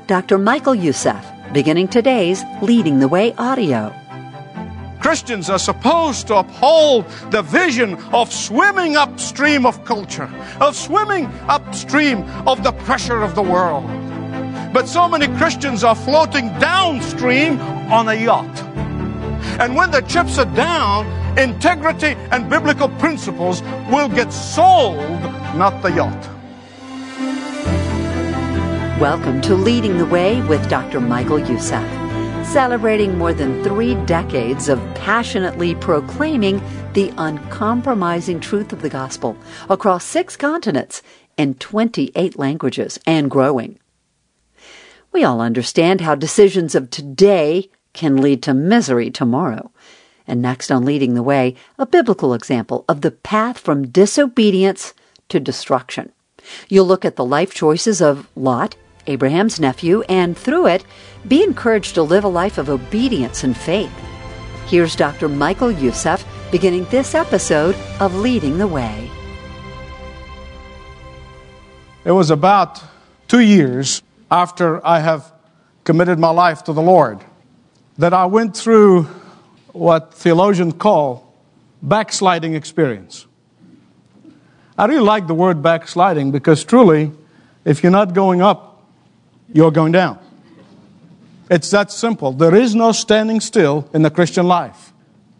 Dr. Michael Youssef, beginning today's Leading the Way audio. Christians are supposed to uphold the vision of swimming upstream of culture, of swimming upstream of the pressure of the world. But so many Christians are floating downstream on a yacht. And when the chips are down, integrity and biblical principles will get sold, not the yacht. Welcome to Leading the Way with Dr. Michael Youssef, celebrating more than 3 decades of passionately proclaiming the uncompromising truth of the gospel across 6 continents in 28 languages and growing. We all understand how decisions of today can lead to misery tomorrow. And next on Leading the Way, a biblical example of the path from disobedience to destruction. You'll look at the life choices of Lot, Abraham's nephew, and through it, be encouraged to live a life of obedience and faith. Here's Dr. Michael Youssef beginning this episode of Leading the Way. It was about 2 years after I have committed my life to the Lord that I went through what theologians call backsliding experience. I really like the word backsliding because truly, if you're not going up, you're going down. It's that simple. There is no standing still in the Christian life.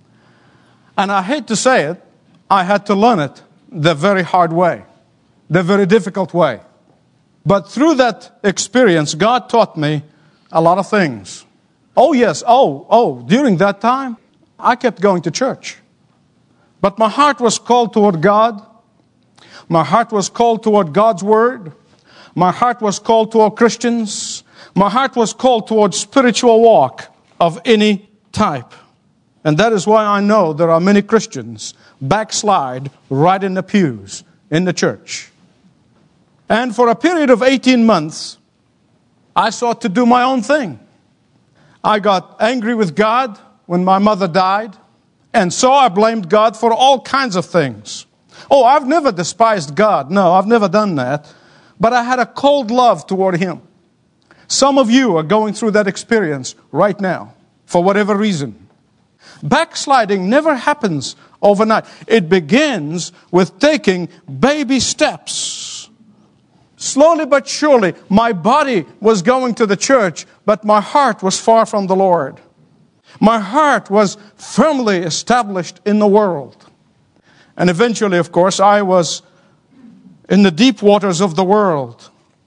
And I hate to say it, I had to learn it the very hard way, the very difficult way. But through that experience, God taught me a lot of things. Oh yes, during that time, I kept going to church. But my heart was called toward God. My heart was called toward God's Word. My heart was called toward Christians. My heart was called toward spiritual walk of any type. And that is why I know there are many Christians backslide right in the pews in the church. And for a period of 18 months, I sought to do my own thing. I got angry with God when my mother died, and so I blamed God for all kinds of things. Oh, I've never despised God. No, I've never done that. But I had a cold love toward Him. Some of you are going through that experience right now, for whatever reason. Backsliding never happens overnight. It begins with taking baby steps. Slowly but surely, my body was going to the church, but my heart was far from the Lord. My heart was firmly established in the world. And eventually, of course, I was in the deep waters of the world.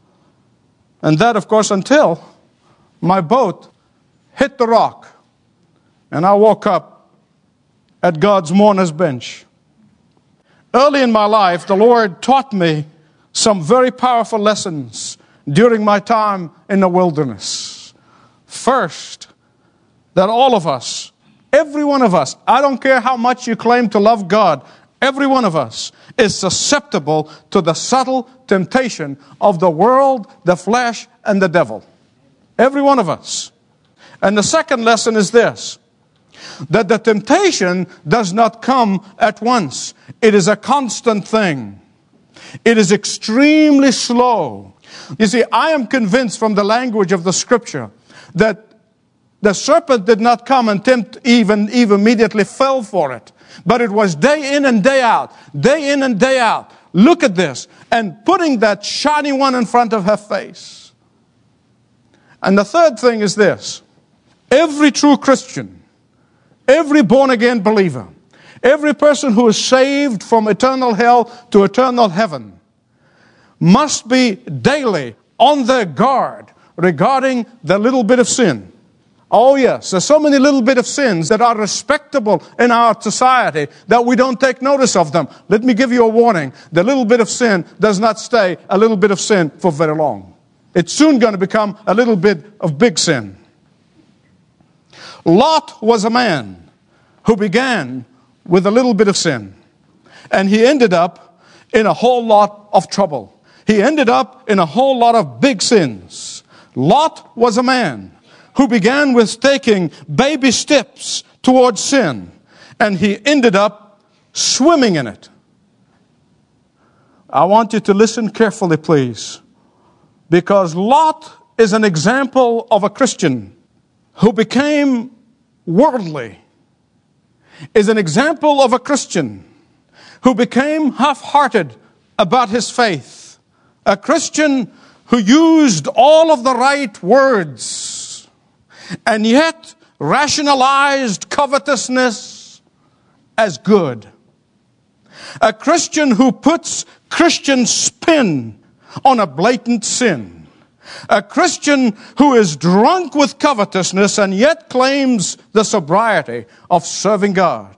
And that, of course, until my boat hit the rock. And I woke up at God's mourner's bench. Early in my life, the Lord taught me some very powerful lessons during my time in the wilderness. First, that all of us, every one of us, I don't care how much you claim to love God, every one of us is susceptible to the subtle temptation of the world, the flesh, and the devil. Every one of us. And the second lesson is this, that the temptation does not come at once. It is a constant thing. It is extremely slow. You see, I am convinced from the language of the Scripture that the serpent did not come and tempt Eve, and Eve immediately fell for it. But it was day in and day out, day in and day out. Look at this. And putting that shiny one in front of her face. And the third thing is this. Every true Christian, every born-again believer, every person who is saved from eternal hell to eternal heaven must be daily on their guard regarding the little bit of sin. Oh yes, there's so many little bit of sins that are respectable in our society that we don't take notice of them. Let me give you a warning. The little bit of sin does not stay a little bit of sin for very long. It's soon going to become a little bit of big sin. Lot was a man who began with a little bit of sin. And he ended up in a whole lot of trouble. He ended up in a whole lot of big sins. Lot was a man who began with taking baby steps towards sin, and he ended up swimming in it. I want you to listen carefully, please, because Lot is an example of a Christian who became worldly, is an example of a Christian who became half-hearted about his faith, a Christian who used all of the right words and yet rationalized covetousness as good. A Christian who puts Christian spin on a blatant sin. A Christian who is drunk with covetousness and yet claims the sobriety of serving God.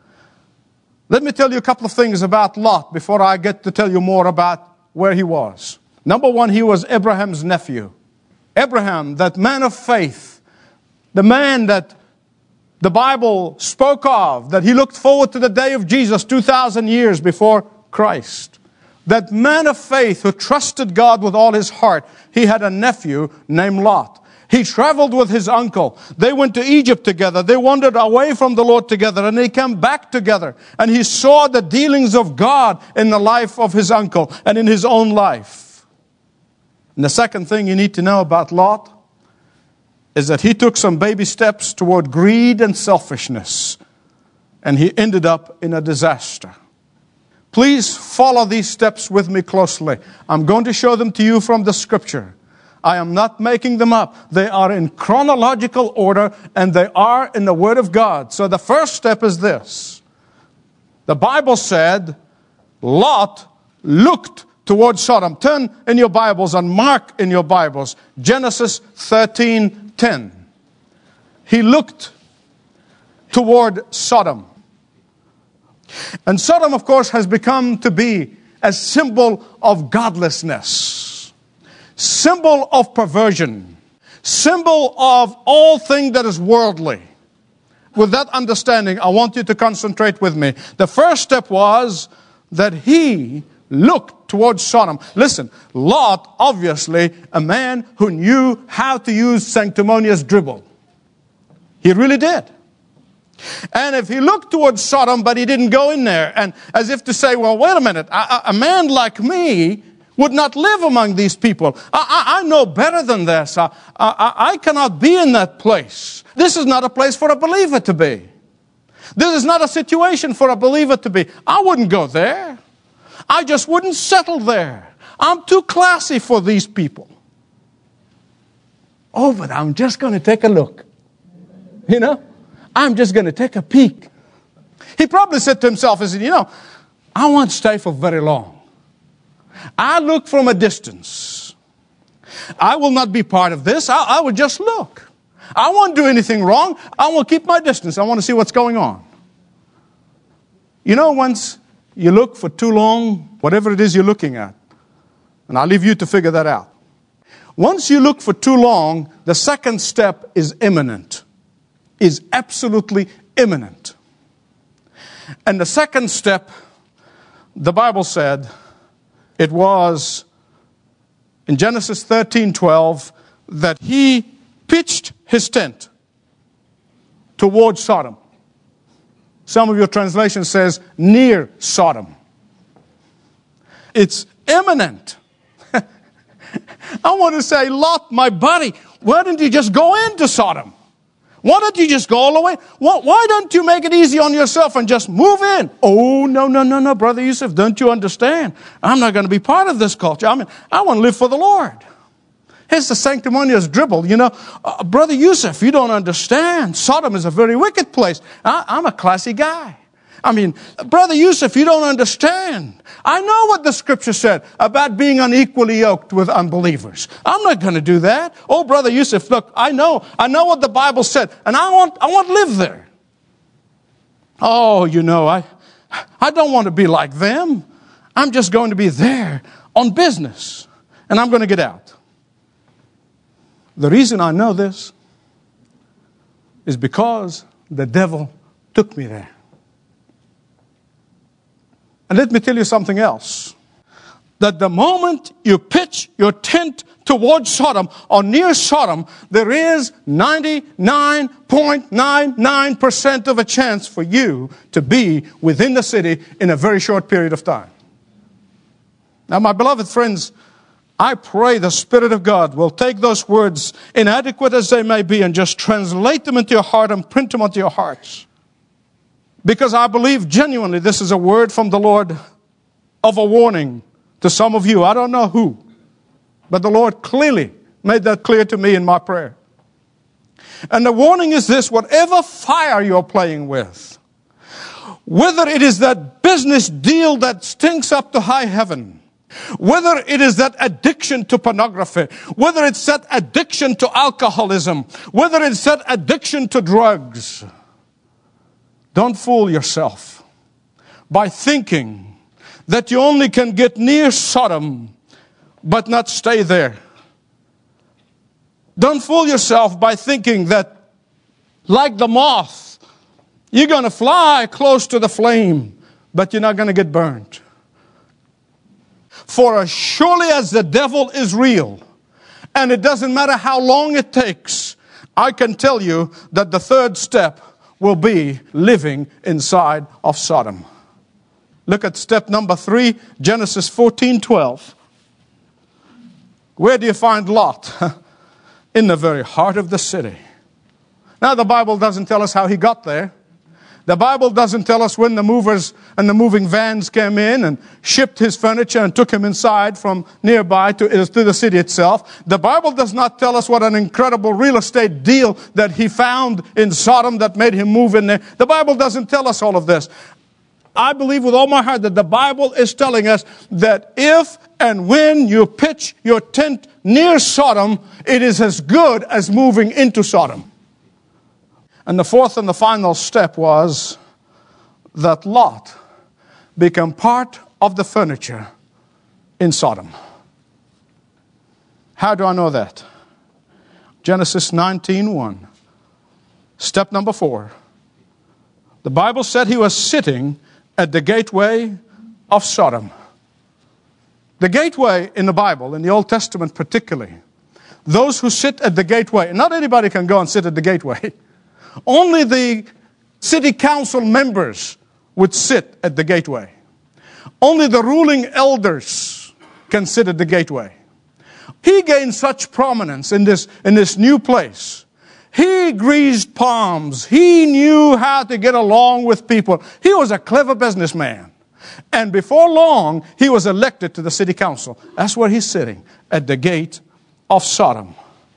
Let me tell you a couple of things about Lot before I get to tell you more about where he was. Number one, he was Abraham's nephew. Abraham, that man of faith, the man that the Bible spoke of, that he looked forward to the day of Jesus 2,000 years before Christ. That man of faith who trusted God with all his heart, he had a nephew named Lot. He traveled with his uncle. They went to Egypt together. They wandered away from the Lord together, and they came back together. And he saw the dealings of God in the life of his uncle and in his own life. And the second thing you need to know about Lot is that he took some baby steps toward greed and selfishness, and he ended up in a disaster. Please follow these steps with me closely. I'm going to show them to you from the Scripture. I am not making them up. They are in chronological order, and they are in the Word of God. So the first step is this. The Bible said, Lot looked towards Sodom. Turn in your Bibles and mark in your Bibles Genesis 13:10. He looked toward Sodom. And Sodom, of course, has become to be a symbol of godlessness, symbol of perversion, symbol of all things that is worldly. With that understanding, I want you to concentrate with me. The first step was that he looked towards Sodom. Listen, Lot, obviously, a man who knew how to use sanctimonious dribble. He really did. And if he looked towards Sodom, but he didn't go in there, and as if to say, well, wait a minute, a man like me would not live among these people. I know better than this. I cannot be in that place. This is not a place for a believer to be. This is not a situation for a believer to be. I wouldn't go there. I just wouldn't settle there. I'm too classy for these people. Oh, but I'm just going to take a look. You know? I'm just going to take a peek. He probably said to himself, he said, I won't stay for very long. I look from a distance. I will not be part of this. I will just look. I won't do anything wrong. I will keep my distance. I want to see what's going on. Once you look for too long, whatever it is you're looking at, and I'll leave you to figure that out. Once you look for too long, the second step is imminent. Is absolutely imminent. And the second step, the Bible said, it was in Genesis 13:12 that he pitched his tent towards Sodom. Some of your translation says near Sodom. It's imminent. I want to say, Lot, my buddy, why didn't you just go into Sodom? Why don't you just go all the way? Why don't you make it easy on yourself and just move in? Oh, no, Brother Yusuf, don't you understand? I'm not going to be part of this culture. I want to live for the Lord. Here's the sanctimonious dribble. Brother Yusuf, you don't understand. Sodom is a very wicked place. I'm a classy guy. Brother Yusuf, you don't understand. I know what the Scripture said about being unequally yoked with unbelievers. I'm not going to do that. Oh, Brother Yusuf, look, I know what the Bible said, and I want to live there. Oh, I don't want to be like them. I'm just going to be there on business, and I'm going to get out. The reason I know this is because the devil took me there. And let me tell you something else. That the moment you pitch your tent towards Sodom or near Sodom, there is 99.99% of a chance for you to be within the city in a very short period of time. Now, my beloved friends, I pray the Spirit of God will take those words, inadequate as they may be, and just translate them into your heart and print them onto your hearts. Because I believe genuinely this is a word from the Lord of a warning to some of you. I don't know who, but the Lord clearly made that clear to me in my prayer. And the warning is this: whatever fire you're playing with, whether it is that business deal that stinks up to high heaven, whether it is that addiction to pornography, whether it's that addiction to alcoholism, whether it's that addiction to drugs, don't fool yourself by thinking that you only can get near Sodom but not stay there. Don't fool yourself by thinking that, like the moth, you're going to fly close to the flame, but you're not going to get burned. For as surely as the devil is real, and it doesn't matter how long it takes, I can tell you that the third step will be living inside of Sodom. Look at step number 3, Genesis 14:12. Where do you find Lot? In the very heart of the city. Now, the Bible doesn't tell us how he got there. The Bible doesn't tell us when the movers and the moving vans came in and shipped his furniture and took him inside from nearby to the city itself. The Bible does not tell us what an incredible real estate deal that he found in Sodom that made him move in there. The Bible doesn't tell us all of this. I believe with all my heart that the Bible is telling us that if and when you pitch your tent near Sodom, it is as good as moving into Sodom. And the fourth and the final step was that Lot become part of the furniture in Sodom. How do I know that? Genesis 19:1. Step number 4. The Bible said he was sitting at the gateway of Sodom. The gateway in the Bible, in the Old Testament particularly, those who sit at the gateway, not anybody can go and sit at the gateway. Only the city council members would sit at the gateway. Only the ruling elders can sit at the gateway. He gained such prominence in this new place. He greased palms. He knew how to get along with people. He was a clever businessman. And before long, he was elected to the city council. That's where he's sitting, at the gate of Sodom.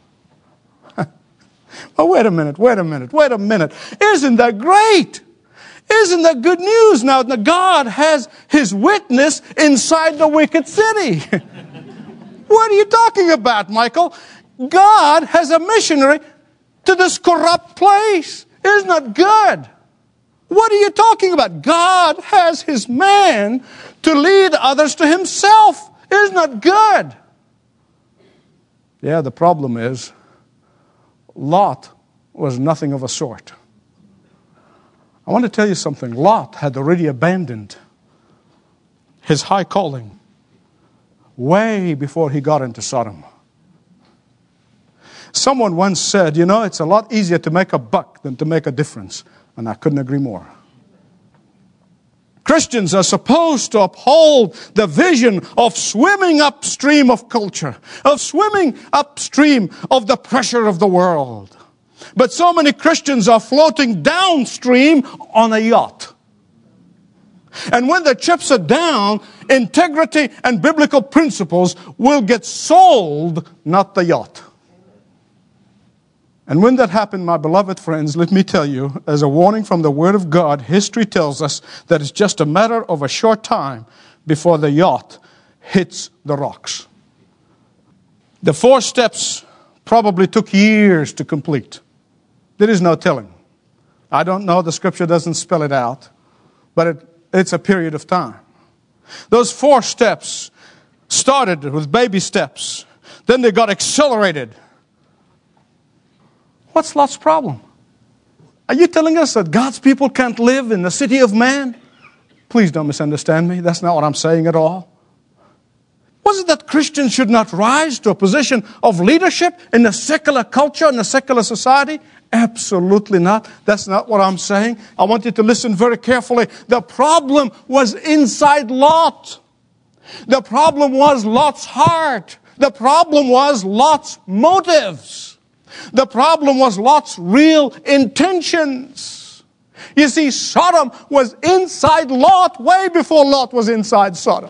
Oh, wait a minute. Isn't that great? Isn't that good news? Now, God has his witness inside the wicked city. What are you talking about, Michael? God has a missionary to this corrupt place. Isn't that good? What are you talking about? God has his man to lead others to himself. Isn't that good? Yeah, the problem is, Lot was nothing of a sort. I want to tell you something. Lot had already abandoned his high calling way before he got into Sodom. Someone once said, it's a lot easier to make a buck than to make a difference. And I couldn't agree more. Christians are supposed to uphold the vision of swimming upstream of culture, of swimming upstream of the pressure of the world. But so many Christians are floating downstream on a yacht. And when the chips are down, integrity and biblical principles will get sold, not the yacht. And when that happened, my beloved friends, let me tell you, as a warning from the Word of God, history tells us that it's just a matter of a short time before the yacht hits the rocks. The 4 steps probably took years to complete. There is no telling. I don't know, the Scripture doesn't spell it out, but it's a period of time. Those 4 steps started with baby steps. Then they got accelerated. What's Lot's problem? Are you telling us that God's people can't live in the city of man? Please don't misunderstand me. That's not what I'm saying at all. Was it that Christians should not rise to a position of leadership in the secular culture, in the secular society? Absolutely not. That's not what I'm saying. I want you to listen very carefully. The problem was inside Lot. The problem was Lot's heart. The problem was Lot's motives. The problem was Lot's real intentions. You see, Sodom was inside Lot way before Lot was inside Sodom.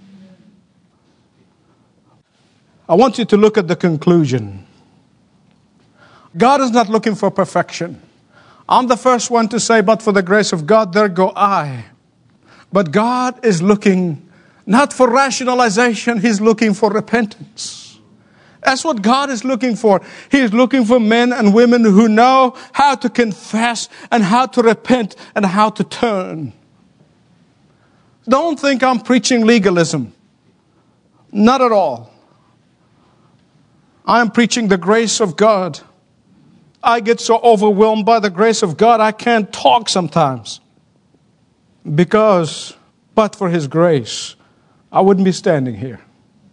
I want you to look at the conclusion. God is not looking for perfection. I'm the first one to say, but for the grace of God, there go I. But God is looking not for rationalization, He's looking for repentance. That's what God is looking for. He is looking for men and women who know how to confess and how to repent and how to turn. Don't think I'm preaching legalism. Not at all. I am preaching the grace of God. I get so overwhelmed by the grace of God, I can't talk sometimes. Because, but for His grace, I wouldn't be standing here.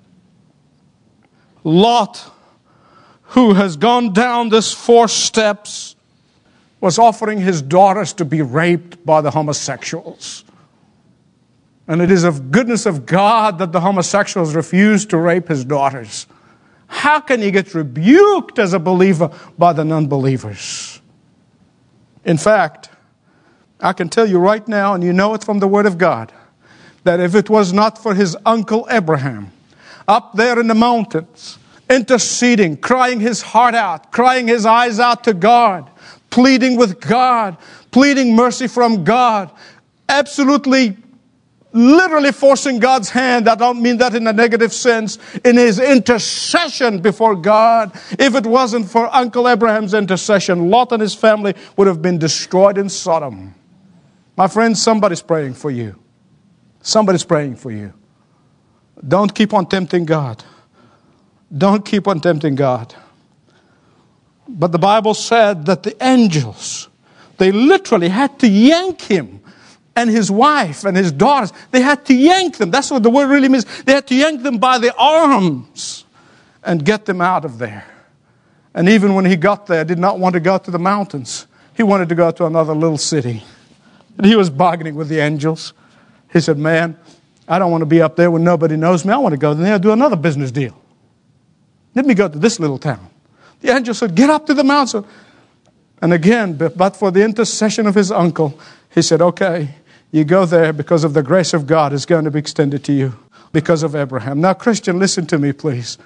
Lot, who has gone down this 4 steps, was offering his daughters to be raped by the homosexuals. And it is of goodness of God that the homosexuals refused to rape his daughters. How can he get rebuked as a believer by the non-believers? In fact, I can tell you right now, and you know it from the Word of God, that if it was not for his uncle Abraham, up there in the mountains, interceding, crying his heart out, crying his eyes out to God, pleading with God, pleading mercy from God, absolutely, literally forcing God's hand. I don't mean that in a negative sense. In his intercession before God. If it wasn't for Uncle Abraham's intercession, Lot and his family would have been destroyed in Sodom. My friends, somebody's praying for you. Somebody's praying for you. Don't keep on tempting God. Don't keep on tempting God. But the Bible said that the angels, they literally had to yank him and his wife and his daughters. They had to yank them. That's what the word really means. They had to yank them by the arms and get them out of there. And even when he got there, did not want to go to the mountains. He wanted to go to another little city. And he was bargaining with the angels. He said, man, I don't want to be up there when nobody knows me. I want to go there and do another business deal. Let me go to this little town. The angel said, get up to the mountain. And again, but for the intercession of his uncle, he said, okay, you go there because of the grace of God is going to be extended to you because of Abraham. Now, Christian, listen to me, please.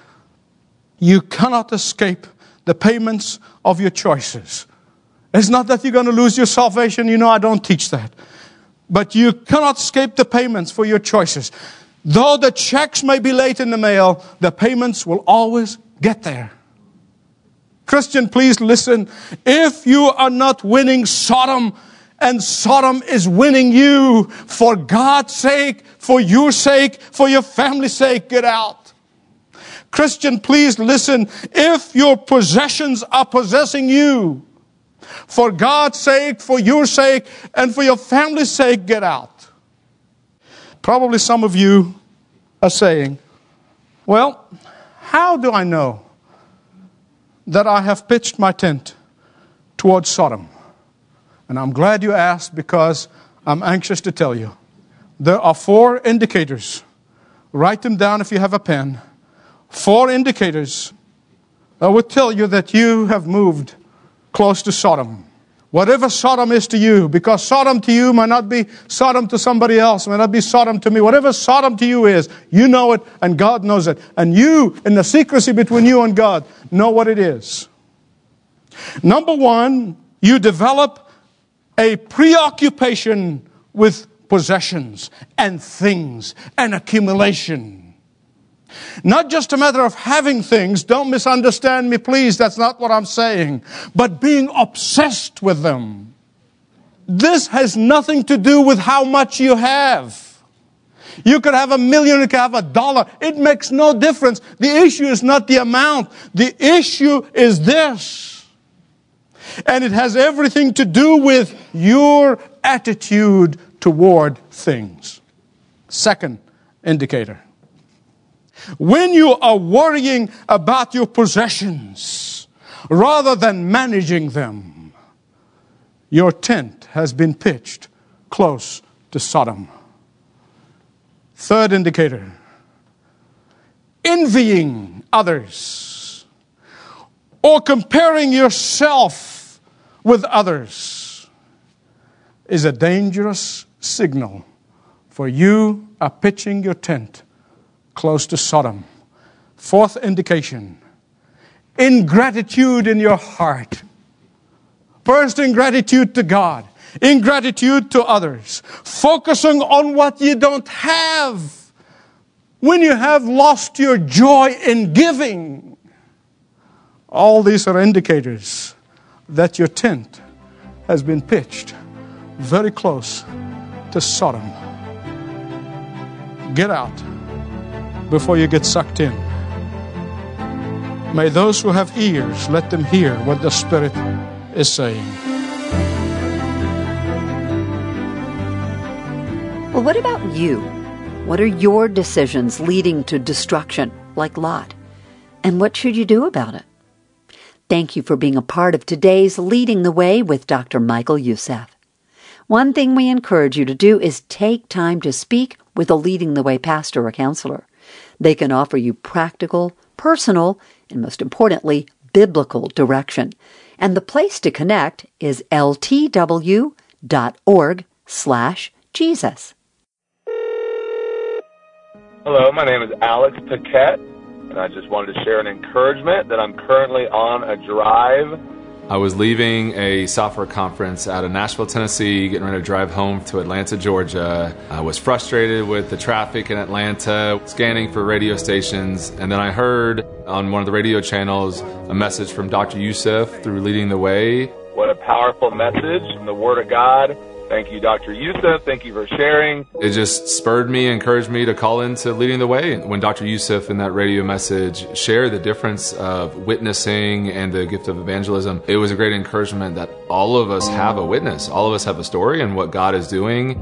You cannot escape the payments of your choices. It's not that you're going to lose your salvation. You know, I don't teach that. But you cannot escape the payments for your choices. Though the checks may be late in the mail, the payments will always get there. Christian, please listen. If you are not winning Sodom, and Sodom is winning you, for God's sake, for your sake, for your family's sake, get out. Christian, please listen. If your possessions are possessing you, for God's sake, for your sake, and for your family's sake, get out. Probably some of you are saying, well, how do I know that I have pitched my tent towards Sodom? And I'm glad you asked, because I'm anxious to tell you. There are 4 indicators. Write them down if you have a pen. 4 indicators that would tell you that you have moved close to Sodom. Whatever Sodom is to you, because Sodom to you might not be Sodom to somebody else, might not be Sodom to me. Whatever Sodom to you is, you know it and God knows it. And you, in the secrecy between you and God, know what it is. Number 1, you develop a preoccupation with possessions and things and accumulation. Not just a matter of having things. Don't misunderstand me, please. That's not what I'm saying. But being obsessed with them. This has nothing to do with how much you have. You could have $1 million, you could have $1. It makes no difference. The issue is not the amount. The issue is this. And it has everything to do with your attitude toward things. Second indicator. When you are worrying about your possessions rather than managing them, your tent has been pitched close to Sodom. Third indicator. envying others or comparing yourself with others is a dangerous signal for you are pitching your tent close to Sodom. Fourth indication, ingratitude in your heart. First, ingratitude to God, ingratitude to others, focusing on what you don't have when you have lost your joy in giving. All these are indicators that your tent has been pitched very close to Sodom. Get out before you get sucked in. May those who have ears, let them hear what the Spirit is saying. Well, what about you? What are your decisions leading to destruction, like Lot? And what should you do about it? Thank you for being a part of today's Leading the Way with Dr. Michael Youssef. One thing we encourage you to do is take time to speak with a Leading the Way pastor or counselor. They can offer you practical, personal, and most importantly, biblical direction. And the place to connect is ltw.org/Jesus. Hello, my name is Alex Paquette, and I just wanted to share an encouragement that I'm currently on a drive. I was leaving a software conference out of Nashville, Tennessee, getting ready to drive home to Atlanta, Georgia. I was frustrated with the traffic in Atlanta, scanning for radio stations, and then I heard on one of the radio channels a message from Dr. Youssef through Leading the Way. What a powerful message from the Word of God. Thank you, Dr. Youssef. Thank you for sharing. It just spurred me, encouraged me to call into Leading the Way. When Dr. Youssef in that radio message shared the difference of witnessing and the gift of evangelism, it was a great encouragement that all of us have a witness. All of us have a story and what God is doing.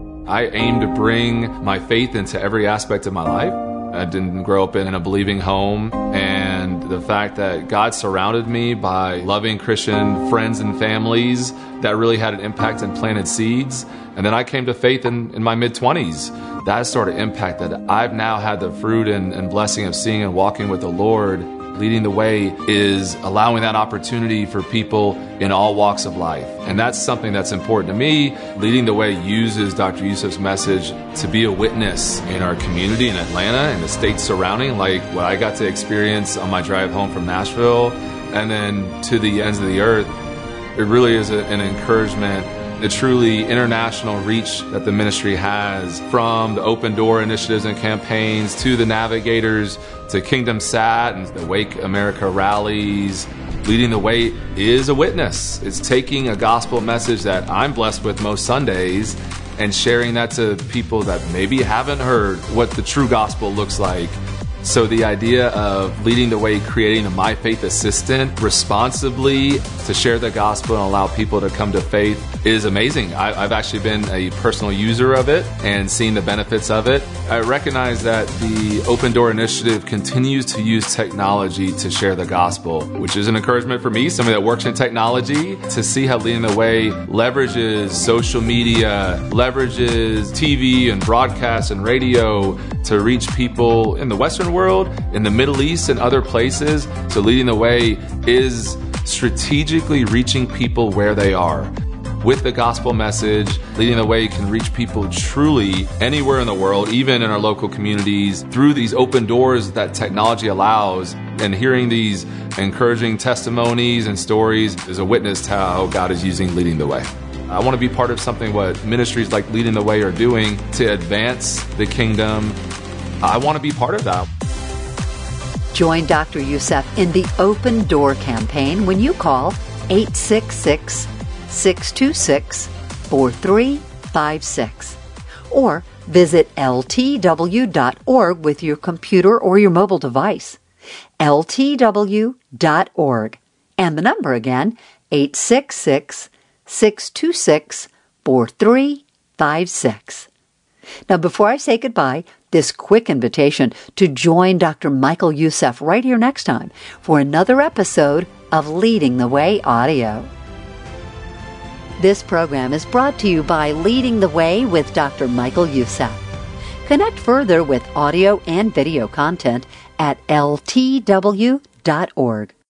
I aim to bring my faith into every aspect of my life. I didn't grow up in a believing home, and the fact that God surrounded me by loving Christian friends and families that really had an impact and planted seeds. And then I came to faith in my mid-20s. That sort of impact that I've now had the fruit and blessing of seeing and walking with the Lord. Leading the Way is allowing that opportunity for people in all walks of life. And that's something that's important to me. Leading the Way uses Dr. Youssef's message to be a witness in our community in Atlanta and the states surrounding, like what I got to experience on my drive home from Nashville, and then to the ends of the earth. It really is an encouragement, the truly international reach that the ministry has, from the Open Door initiatives and campaigns to the Navigators to Kingdom Sat and the Wake America rallies. Leading the Way is a witness. It's taking a gospel message that I'm blessed with most Sundays and sharing that to people that maybe haven't heard what the true gospel looks like. So the idea of Leading the Way, creating a My Faith Assistant responsibly to share the gospel and allow people to come to faith is amazing. I've actually been a personal user of it and seen the benefits of it. I recognize that the Open Door Initiative continues to use technology to share the gospel, which is an encouragement for me, somebody that works in technology, to see how Leading the Way leverages social media, leverages TV and broadcast and radio to reach people in the Western world, in the Middle East, and other places. So Leading the Way is strategically reaching people where they are. With the gospel message, Leading the Way can reach people truly anywhere in the world, even in our local communities, through these open doors that technology allows. And hearing these encouraging testimonies and stories is a witness to how God is using Leading the Way. I want to be part of something what ministries like Leading the Way are doing to advance the kingdom. I want to be part of that. Join Dr. Youssef in the Open Door campaign when you call 866-626-4356 or visit ltw.org with your computer or your mobile device. ltw.org. And the number again, 866-626-4356. Now, before I say goodbye, this quick invitation to join Dr. Michael Youssef right here next time for another episode of Leading the Way Audio. This program is brought to you by Leading the Way with Dr. Michael Youssef. Connect further with audio and video content at ltw.org.